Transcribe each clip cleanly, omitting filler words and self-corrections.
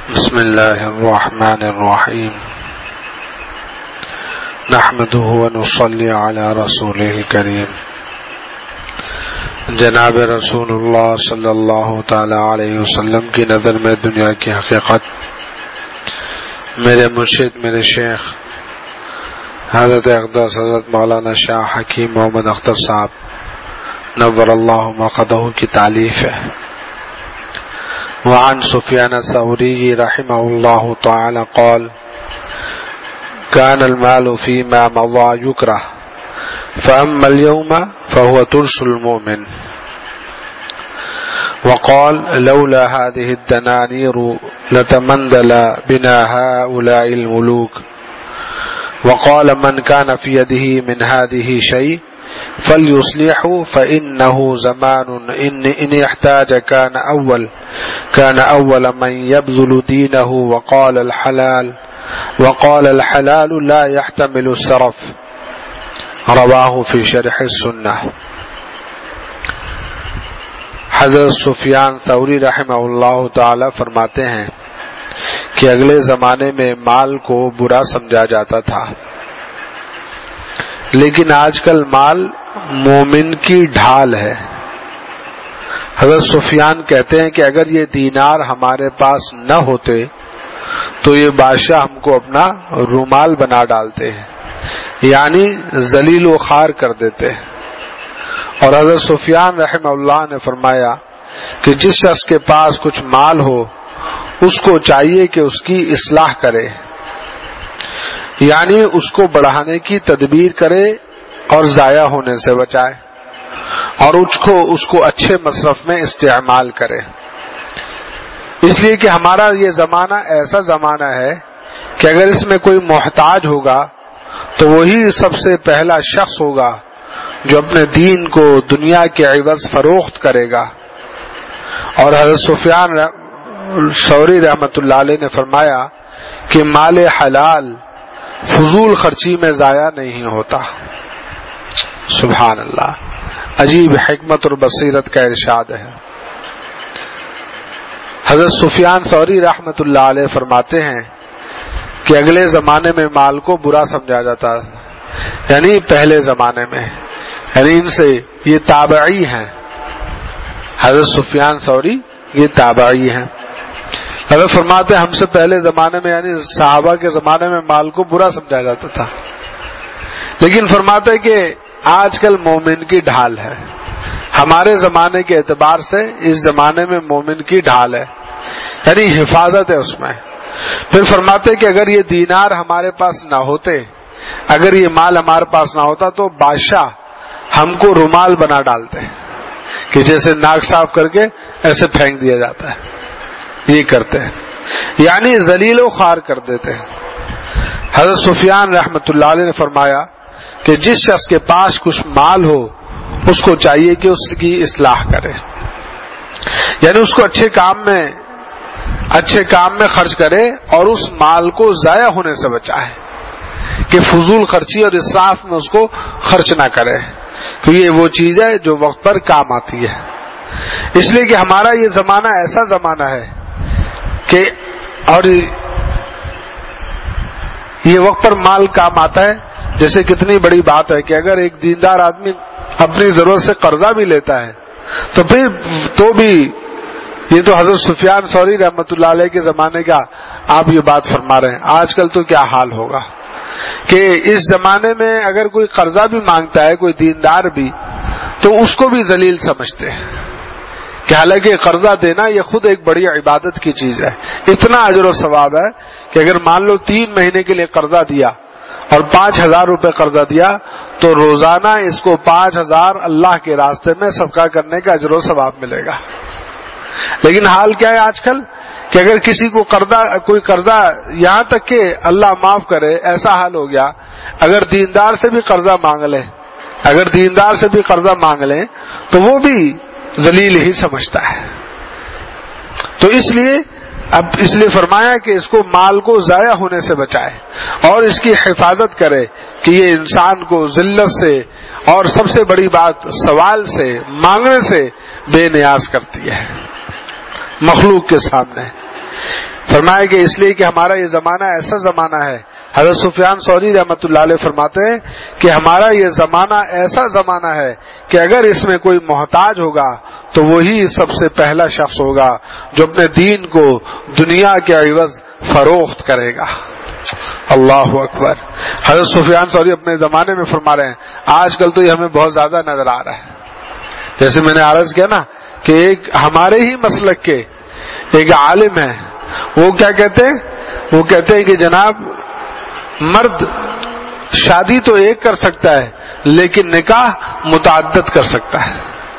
بسم اللہ الرحمن الرحیم نحمده ونصلی علی رسولہ الکریم جناب رسول اللہ صلی اللہ تعالی علیہ وسلم کی نظر میں دنیا کی حقیقت میرے مرشد میرے شیخ حضرت اقدس حضرت مولانا شاہ حکیم محمد اختر صاحب نور اللہ مرقدہ کی تعلیف ہے. وعن سفیان الثوری رحمہ اللہ تعالی قال كان المال فيما مضى يكره فأما اليوم فهو ترس المؤمن. وقال لولا هذه الدنانير لتمندل بنا هؤلاء الملوك. وقال من كان في يده من هذه شيء فليصلحوا فإنه زمان إن احتاج كان أول من يبذل دينه. وقال الحلال لا يحتمل السرف. رواه في شرح السنة. حضرت سفیان ثوری رحمہ اللہ تعالی فرماتے ہیں کہ اگلے زمانے میں مال کو برا سمجھا جاتا تھا، لیکن آج کل مال مومن کی ڈھال ہے. حضرت سفیان کہتے ہیں کہ اگر یہ دینار ہمارے پاس نہ ہوتے تو یہ بادشاہ ہم کو اپنا رومال بنا ڈالتے ہیں، یعنی ذلیل و خوار کر دیتے ہیں. اور حضرت سفیان رحمہ اللہ نے فرمایا کہ جس شخص کے پاس کچھ مال ہو اس کو چاہیے کہ اس کی اصلاح کرے، یعنی اس کو بڑھانے کی تدبیر کرے اور ضائع ہونے سے بچائے اور اس کو اچھے مصرف میں استعمال کرے. اس لیے کہ ہمارا یہ زمانہ ایسا زمانہ ہے کہ اگر اس میں کوئی محتاج ہوگا تو وہی سب سے پہلا شخص ہوگا جو اپنے دین کو دنیا کے عوض فروخت کرے گا. اور حضرت سفیان ثوری رحمۃ اللہ علیہ نے فرمایا کہ مال حلال فضول خرچی میں ضائع نہیں ہوتا. سبحان اللہ، عجیب حکمت اور بصیرت کا ارشاد ہے. حضرت سفیان ثوری رحمۃ اللہ علیہ فرماتے ہیں کہ اگلے زمانے میں مال کو برا سمجھا جاتا، یعنی پہلے زمانے میں، یعنی ان سے یہ تابعی ہیں. حضرت سفیان ثوری یہ تابعی ہیں. حضرت فرماتے ہیں ہم سے پہلے زمانے میں یعنی صحابہ کے زمانے میں مال کو برا سمجھا جاتا تھا، لیکن فرماتے ہیں کہ آج کل مومن کی ڈھال ہے. ہمارے زمانے کے اعتبار سے اس زمانے میں مومن کی ڈھال ہے، یعنی حفاظت ہے اس میں. پھر فرماتے ہیں کہ اگر یہ دینار ہمارے پاس نہ ہوتے، اگر یہ مال ہمارے پاس نہ ہوتا تو بادشاہ ہم کو رومال بنا ڈالتے کہ جیسے ناک صاف کر کے ایسے پھینک دیا جاتا ہے، یہ کرتے ہیں، یعنی ذلیل و خوار کر دیتے ہیں. حضرت سفیان رحمۃ اللہ علیہ نے فرمایا کہ جس شخص کے پاس کچھ مال ہو اس کو چاہیے کہ اس کی اصلاح کرے، یعنی اس کو اچھے کام میں خرچ کرے اور اس مال کو ضائع ہونے سے بچائے، کہ فضول خرچی اور اسراف میں اس کو خرچ نہ کرے، کیونکہ یہ وہ چیز ہے جو وقت پر کام آتی ہے. اس لیے کہ ہمارا یہ زمانہ ایسا زمانہ ہے کہ اور یہ وقت پر مال کام آتا ہے. جیسے کتنی بڑی بات ہے کہ اگر ایک دیندار آدمی اپنی ضرورت سے قرضہ بھی لیتا ہے تو بھی یہ تو حضرت سفیان ثوری رحمۃ اللہ علیہ کے زمانے کا آپ یہ بات فرما رہے ہیں. آج کل تو کیا حال ہوگا کہ اس زمانے میں اگر کوئی قرضہ بھی مانگتا ہے کوئی دیندار بھی تو اس کو بھی ذلیل سمجھتے ہیں، کہ حالانکہ قرضہ دینا یہ خود ایک بڑی عبادت کی چیز ہے. اتنا اجر و ثواب ہے کہ اگر مان لو 3 مہینے کے لیے قرضہ دیا اور 5,000 روپے قرضہ دیا تو روزانہ اس کو 5,000 اللہ کے راستے میں صدقہ کرنے کا اجر و ثواب ملے گا. لیکن حال کیا ہے آج کل کہ اگر کسی کو کوئی قرضہ، یہاں تک کہ اللہ معاف کرے ایسا حال ہو گیا اگر دیندار سے بھی قرضہ مانگ لیں تو وہ بھی ذلیل ہی سمجھتا ہے. تو اس لیے فرمایا کہ اس کو مال کو ضائع ہونے سے بچائے اور اس کی حفاظت کرے کہ یہ انسان کو ذلت سے اور سب سے بڑی بات سوال سے، مانگنے سے بے نیاز کرتی ہے مخلوق کے سامنے. فرمایا کہ اس لیے کہ ہمارا یہ زمانہ ایسا زمانہ ہے. حضرت سفیان ثوری رحمۃ اللہ علیہ فرماتے ہیں کہ ہمارا یہ زمانہ ایسا زمانہ ہے کہ اگر اس میں کوئی محتاج ہوگا تو وہی سب سے پہلا شخص ہوگا جو اپنے دین کو دنیا کے عوض فروخت کرے گا. اللہ اکبر. حضرت سفیان ثوری اپنے زمانے میں فرما رہے ہیں. آج کل تو یہ ہمیں بہت زیادہ نظر آ رہا ہے. جیسے میں نے عرض کیا نا کہ ایک ہمارے ہی مسلک کے ایک عالم ہے, وہ کیا کہتے ہیں, وہ کہتے ہیں کہ جناب مرد شادی تو ایک کر سکتا ہے لیکن نکاح متعدد کر سکتا ہے.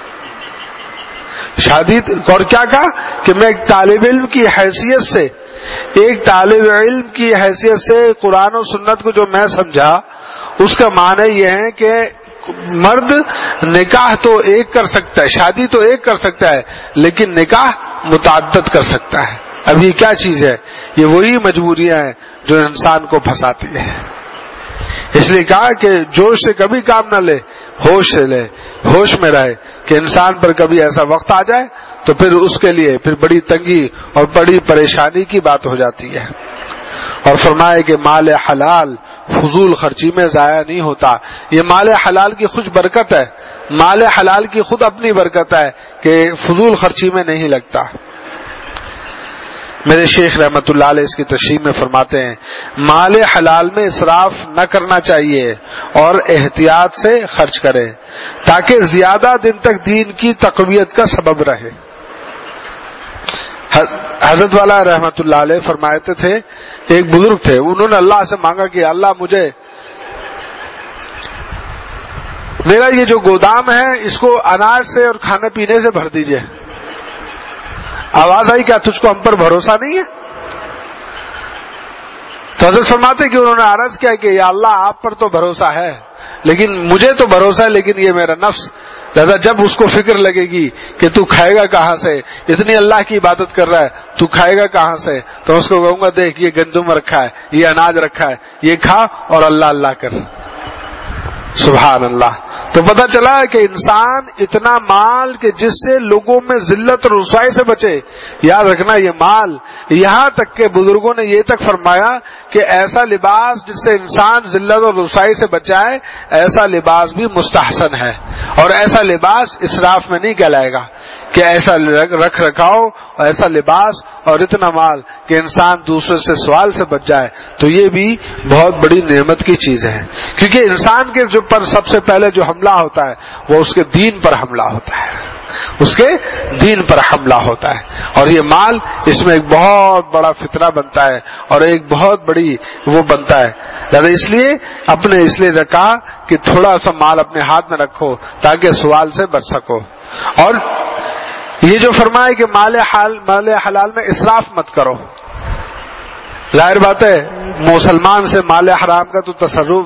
شادی اور کیا کہا کہ میں ایک طالب علم کی حیثیت سے, ایک طالب علم کی حیثیت سے قرآن و سنت کو جو میں سمجھا اس کا معنی یہ ہے کہ مرد نکاح تو ایک کر سکتا ہے, شادی تو ایک کر سکتا ہے لیکن نکاح متعدد کر سکتا ہے. اب یہ کیا چیز ہے؟ یہ وہی مجبوریاں ہیں جو انسان کو پھنساتی ہے. اس لیے کہا کہ جوش سے کبھی کام نہ لے, ہوش سے لے, ہوش میں رہے کہ انسان پر کبھی ایسا وقت آ جائے تو پھر اس کے لیے پھر بڑی تنگی اور بڑی پریشانی کی بات ہو جاتی ہے. اور فرمائے کہ مال حلال فضول خرچی میں ضائع نہیں ہوتا. یہ مال حلال کی خود برکت ہے, مال حلال کی خود اپنی برکت ہے کہ فضول خرچی میں نہیں لگتا. میرے شیخ رحمت اللہ علیہ اس کی تشریح میں فرماتے ہیں مال حلال میں اسراف نہ کرنا چاہیے اور احتیاط سے خرچ کرے تاکہ زیادہ دن تک دین کی تقویت کا سبب رہے. حضرت والا رحمت اللہ علیہ فرماتے تھے, ایک بزرگ تھے, انہوں نے اللہ سے مانگا کہ اللہ مجھے میرا یہ جو گودام ہے اس کو اناج سے اور کھانے پینے سے بھر دیجئے. آواز آئی کیا تجھ کو ہم پر بھروسہ نہیں ہے؟ تو حضرت فرماتے کہ انہوں نے عرض کیا کہ یا اللہ آپ پر تو بھروسہ ہے لیکن مجھے تو بھروسہ ہے لیکن یہ میرا نفس, لہذا جب اس کو فکر لگے گی کہ تو کھائے گا کہاں سے, اتنی اللہ کی عبادت کر رہا ہے تو کھائے گا کہاں سے, تو اس کو کہوں گا دیکھ یہ گندم رکھا ہے, یہ اناج رکھا ہے, یہ کھا اور اللہ اللہ کر. سبحان اللہ. تو پتہ چلا کہ انسان اتنا مال کہ جس سے لوگوں میں ذلت اور رسوائی سے بچے. یاد رکھنا یہ مال, یہاں تک کہ بزرگوں نے یہ تک فرمایا کہ ایسا لباس جس سے انسان ذلت اور رسوائی سے بچائے ایسا لباس بھی مستحسن ہے, اور ایسا لباس اسراف میں نہیں کہلائے گا کہ ایسا رکھ رکھاؤ اور ایسا لباس اور اتنا مال کہ انسان دوسرے سے سوال سے بچ جائے, تو یہ بھی بہت بڑی نعمت کی چیز ہے. کیونکہ انسان کے جو پر سب سے پہلے جو حملہ ہوتا ہے وہ اس کے دین پر حملہ ہوتا ہے, اس کے دین پر حملہ ہوتا ہے. اور یہ مال اس میں ایک بہت بڑا فتنہ بنتا ہے اور ایک بہت بڑی وہ بنتا ہے. لہذا اس لیے رکھا کہ تھوڑا سا مال اپنے ہاتھ میں رکھو تاکہ سوال سے بچ سکو. اور یہ جو فرمائے کہ مال حلال میں اسراف مت کرو, ظاہر بات ہے مسلمان سے مال حرام کا تو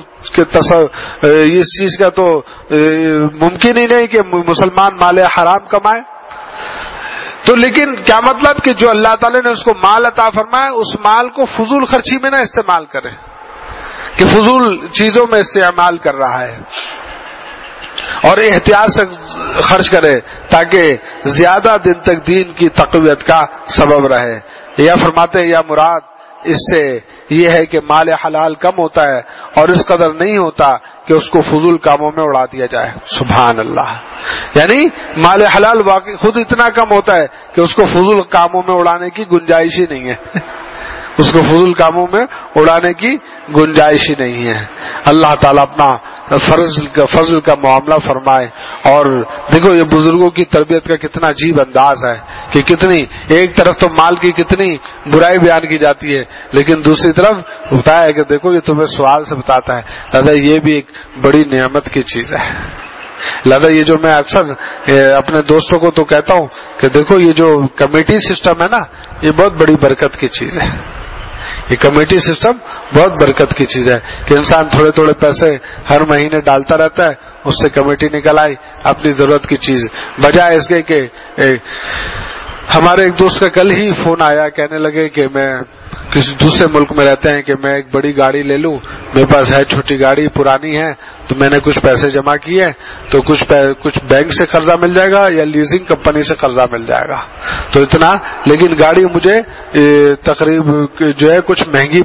اس چیز کا تو ممکن ہی نہیں کہ مسلمان مال حرام کمائے. تو لیکن کیا مطلب کہ جو اللہ تعالی نے اس کو مال عطا فرمایا اس مال کو فضول خرچی میں نہ استعمال کرے کہ فضول چیزوں میں استعمال کر رہا ہے, اور احتیاط سے خرچ کرے تاکہ زیادہ دن تک دین کی تقویت کا سبب رہے. یا فرماتے ہیں یا مراد اس سے یہ ہے کہ مال حلال کم ہوتا ہے اور اس قدر نہیں ہوتا کہ اس کو فضول کاموں میں اڑا دیا جائے. سبحان اللہ. یعنی مال حلال واقعی خود اتنا کم ہوتا ہے کہ اس کو فضول کاموں میں اڑانے کی گنجائش ہی نہیں ہے, اس کو فضول کاموں میں اڑانے کی گنجائش ہی نہیں ہے. اللہ تعالیٰ اپنا فضل کا معاملہ فرمائے. اور دیکھو یہ بزرگوں کی تربیت کا کتنا عجیب انداز ہے کہ کتنی ایک طرف تو مال کی کتنی برائی بیان کی جاتی ہے لیکن دوسری طرف بتایا ہے کہ دیکھو یہ تمہیں سوال سے بتاتا ہے. لہذا یہ بھی ایک بڑی نعمت کی چیز ہے. لہذا یہ جو میں اکثر اپنے دوستوں کو تو کہتا ہوں کہ دیکھو یہ جو کمیٹی سسٹم ہے نا یہ بہت بڑی برکت کی چیز ہے. یہ کمیٹی سسٹم بہت برکت کی چیز ہے کہ انسان تھوڑے تھوڑے پیسے ہر مہینے ڈالتا رہتا ہے, اس سے کمیٹی نکل آئی اپنی ضرورت کی چیز, بجائے اس کے کہ ہمارے ایک دوست کا کل ہی فون آیا، کہنے لگے کہ میں کسی دوسرے ملک میں رہتے ہیں کہ میں ایک بڑی گاڑی لے لوں، میرے پاس ہے چھوٹی گاڑی پرانی ہے، تو میں نے کچھ پیسے جمع کیے تو کچھ بینک سے قرضہ مل جائے گا یا لیزنگ کمپنی سے قرضہ مل جائے گا، تو اتنا، لیکن گاڑی مجھے تقریب جو ہے کچھ مہنگی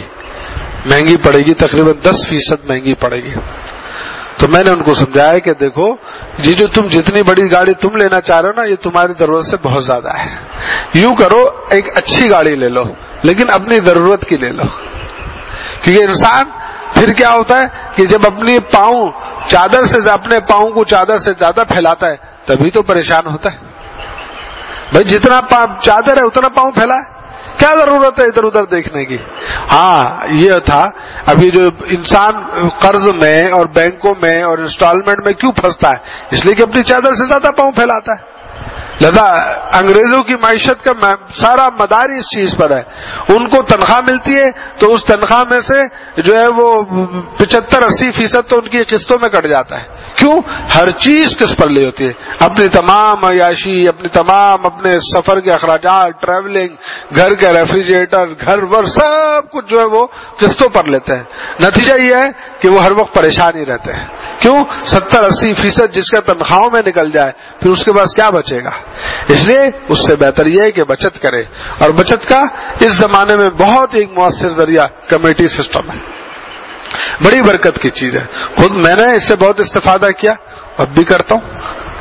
پڑے گی، تقریباً 10% مہنگی پڑے گی۔ تو میں نے ان کو سمجھایا کہ دیکھو جی، جو تم جتنی بڑی گاڑی تم لینا چاہ رہے ہو نا، یہ تمہاری ضرورت سے بہت زیادہ ہے۔ یوں کرو، ایک اچھی گاڑی لے لو لیکن اپنی ضرورت کی لے لو، کیونکہ انسان پھر کیا ہوتا ہے کہ جب اپنے پاؤں کو چادر سے زیادہ پھیلاتا ہے تبھی تو پریشان ہوتا ہے۔ بھائی جتنا چادر ہے اتنا پاؤں پھیلا ہے، کیا ضرورت ہے ادھر ادھر دیکھنے کی؟ ہاں یہ تھا، ابھی جو انسان قرض میں اور بینکوں میں اور انسٹالمنٹ میں کیوں پھنستا ہے؟ اس لیے کہ اپنی چادر سے زیادہ پاؤں پھیلاتا ہے۔ لہذا انگریزوں کی معیشت کا سارا مدار اس چیز پر ہے، ان کو تنخواہ ملتی ہے تو اس تنخواہ میں سے جو ہے وہ 75-80% تو ان کی قسطوں میں کٹ جاتا ہے۔ کیوں؟ ہر چیز قسط پر لی ہوتی ہے، اپنی تمام عیاشی، اپنے سفر کے اخراجات، ٹریولنگ، گھر کا ریفریجریٹر، گھر ور، سب کچھ جو ہے وہ قسطوں پر لیتے ہیں۔ نتیجہ یہ ہے کہ وہ ہر وقت پریشان ہی رہتے ہیں۔ کیوں؟ 70-80% جس کا تنخواہوں میں نکل جائے پھر اس کے پاس کیا بچے گا؟ اس لیے اس سے بہتر یہ ہے کہ بچت کرے، اور بچت کا اس زمانے میں بہت ایک مؤثر ذریعہ کمیٹی سسٹم ہے، بڑی برکت کی چیز ہے۔ خود میں نے اس سے بہت استفادہ کیا، اب بھی کرتا ہوں۔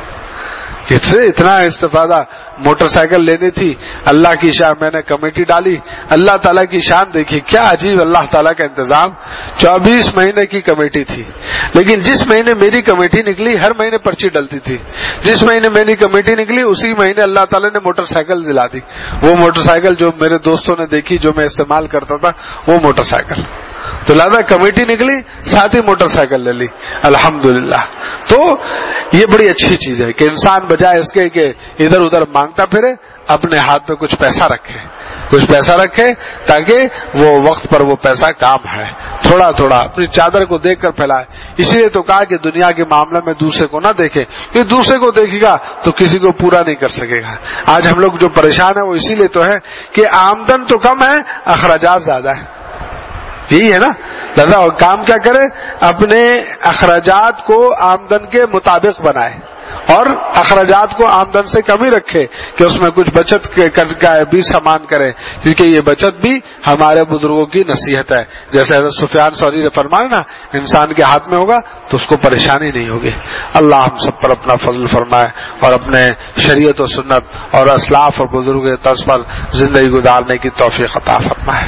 اس سے اتنا استفادہ، موٹر سائیکل لینی تھی، اللہ کی شان میں نے کمیٹی ڈالی، اللہ تعالیٰ کی شان دیکھی، کیا عجیب اللہ تعالیٰ کا انتظام۔ 24 مہینے کی کمیٹی تھی، لیکن جس مہینے میری کمیٹی نکلی ہر مہینے پرچی ڈلتی تھی، جس مہینے میری کمیٹی نکلی اسی مہینے اللہ تعالیٰ نے موٹر سائیکل دلا دی۔ وہ موٹر سائیکل جو میرے دوستوں نے دیکھی، جو میں استعمال کرتا تھا، وہ موٹر سائیکل، تو لہذا کمیٹی نکلی، ساتھ ہی موٹر سائیکل لے لی، الحمدللہ۔ تو یہ بڑی اچھی چیز ہے کہ انسان بجائے اس کے کہ ادھر ادھر مانگتا پھرے، اپنے ہاتھ میں کچھ پیسہ رکھے تاکہ وہ وقت پر وہ پیسہ کام ہے، تھوڑا تھوڑا اپنی چادر کو دیکھ کر پھیلائے۔ اسی لیے تو کہا کہ دنیا کے معاملے میں دوسرے کو نہ دیکھے، کہ دوسرے کو دیکھے گا تو کسی کو پورا نہیں کر سکے گا۔ آج ہم لوگ جو پریشان ہیں وہ اسی لیے تو ہے کہ آمدن تو کم ہے، اخراجات زیادہ ہے، یہی ہے نا۔ لہذا کام کیا کرے، اپنے اخراجات کو آمدن کے مطابق بنائے اور اخراجات کو آمدن سے کم ہی رکھے، کہ اس میں کچھ بچت کا بھی سامان کرے، کیونکہ یہ بچت بھی ہمارے بزرگوں کی نصیحت ہے۔ جیسے حضرت سفیان ثوری نے فرمایا نا، انسان کے ہاتھ میں ہوگا تو اس کو پریشانی نہیں ہوگی۔ اللہ ہم سب پر اپنا فضل فرمائے اور اپنے شریعت و سنت اور اسلاف اور بزرگ کے طرز پر زندگی گزارنے کی توفیق عطا فرمائے۔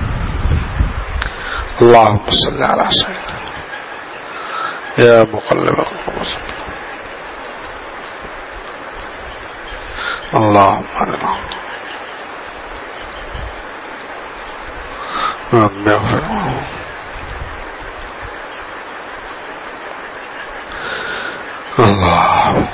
اللهم صل على سيدنا يا مقلب القلوب اللهم ارنا رب اغفر اللهم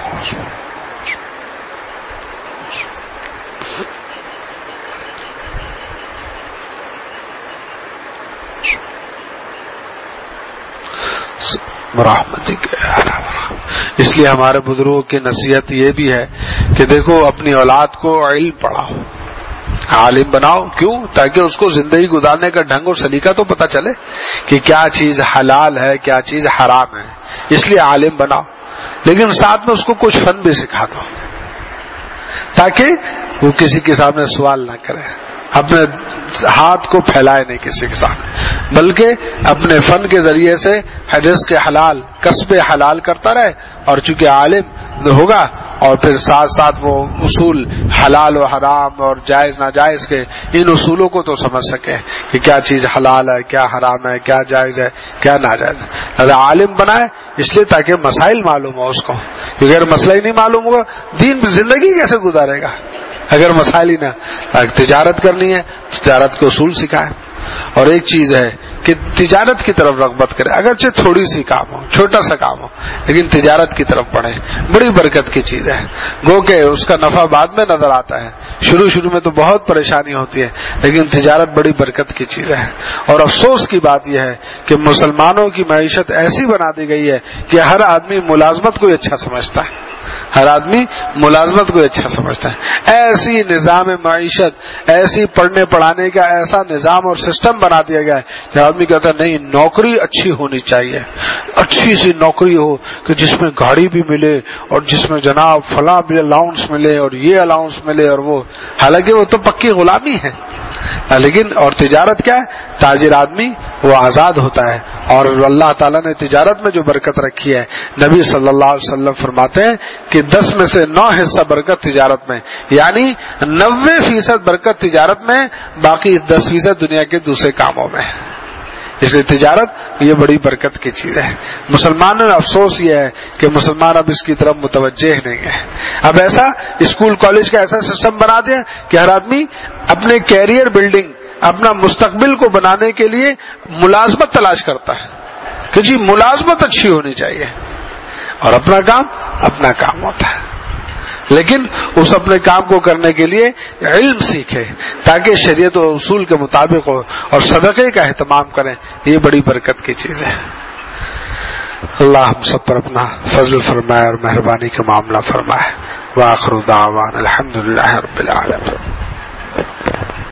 برحمتک یا ارحم۔ اس لیے ہمارے بزرگوں کی نصیحت یہ بھی ہے کہ دیکھو اپنی اولاد کو علم پڑھاؤ، عالم بناؤ۔ کیوں؟ تاکہ اس کو زندگی گزارنے کا ڈھنگ اور سلیقہ تو پتہ چلے کہ کیا چیز حلال ہے، کیا چیز حرام ہے۔ اس لیے عالم بناؤ، لیکن ساتھ میں اس کو کچھ فن بھی سکھا دو تاکہ وہ کسی کے سامنے سوال نہ کرے، اپنے ہاتھ کو پھیلائے نہیں کسی کے سامنے، بلکہ اپنے فن کے ذریعے سے رزق حلال، کسب حلال کرتا رہے، اور چونکہ عالم ہوگا اور پھر ساتھ ساتھ وہ اصول حلال و حرام اور جائز ناجائز کے ان اصولوں کو تو سمجھ سکے کہ کیا چیز حلال ہے، کیا حرام ہے، کیا جائز ہے، کیا ناجائز ہے۔ لہذا عالم بنائے اس لیے تاکہ مسائل معلوم ہو اس کو، کیونکہ اگر مسئلہ ہی نہیں معلوم ہوگا دین زندگی کیسے گزارے گا اگر مسائل ہی نہ۔ تجارت کرنی ہے، تجارت کے اصول سکھائے، اور ایک چیز ہے کہ تجارت کی طرف رغبت کرے، اگرچہ تھوڑی سی کام ہو، چھوٹا سا کام ہو، لیکن تجارت کی طرف بڑھے، بڑی برکت کی چیز ہے۔ گو کہ اس کا نفع بعد میں نظر آتا ہے، شروع میں تو بہت پریشانی ہوتی ہے، لیکن تجارت بڑی برکت کی چیز ہے۔ اور افسوس کی بات یہ ہے کہ مسلمانوں کی معیشت ایسی بنا دی گئی ہے کہ ہر آدمی ملازمت کو ہی اچھا سمجھتا ہے۔ ہر آدمی ملازمت کو اچھا سمجھتا ہے. ایسی نظام معیشت، ایسی پڑھنے پڑھانے کا ایسا نظام اور سسٹم بنا دیا گیا ہے کہ آدمی کہتا ہے نہیں نوکری اچھی ہونی چاہیے، اچھی سی نوکری ہو کہ جس میں گاڑی بھی ملے اور جس میں جناب فلاں بھی الاؤنس ملے اور یہ الاؤنس ملے اور وہ، حالانکہ وہ تو پکی غلامی ہے. لیکن اور تجارت کیا ہے؟ تاجر آدمی وہ آزاد ہوتا ہے. اور اللہ تعالیٰ نے تجارت میں جو برکت رکھی ہے، نبی صلی اللہ علیہ وسلم فرماتے ہیں کہ 10 میں سے 9 حصہ برکت تجارت میں، یعنی 90% برکت تجارت میں، باقی 10% دنیا کے دوسرے کاموں میں. اس لیے تجارت یہ بڑی برکت کی چیز ہے. مسلمانوں میں افسوس یہ ہے کہ مسلمان اب اس کی طرف متوجہ نہیں ہے. اب ایسا اسکول کالج کا ایسا سسٹم بنا دیا کہ ہر آدمی اپنے کیریئر بلڈنگ، اپنا مستقبل کو بنانے کے لیے ملازمت تلاش کرتا ہے کہ جی ملازمت اچھی ہونی چاہیے، اور اپنا کام ہوتا ہے. لیکن اس اپنے کام کو کرنے کے لیے علم سیکھے تاکہ شریعت و اصول کے مطابق ہو، اور صدقے کا اہتمام کریں. یہ بڑی برکت کی چیز ہے. اللہ ہم سب پر اپنا فضل فرمائے اور مہربانی کا معاملہ فرمائے. وآخر دعوانا الحمدللہ رب العالمین.